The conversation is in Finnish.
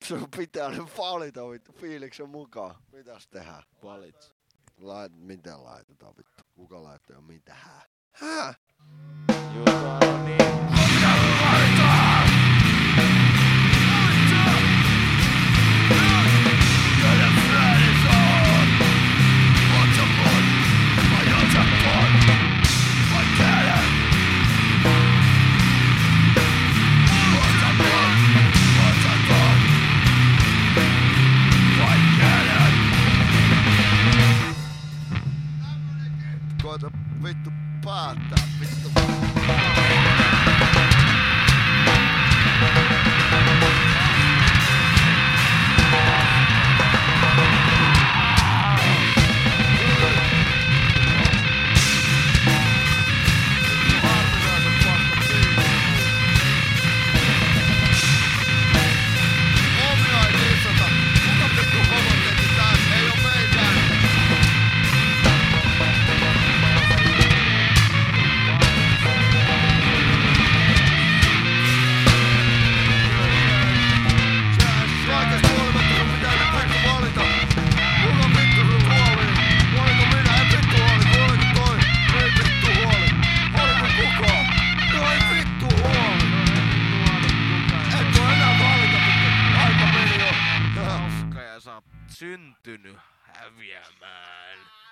Sun pitää nyt valita vittu fiiliksen mukaan. Mitäs tehdään? Valitse. Miten laitetaan vittu? Kuka laittaa jo mitähän? Hää? Juttu on niin. Koita vittu päättää vittu. Syntynyt häviämään.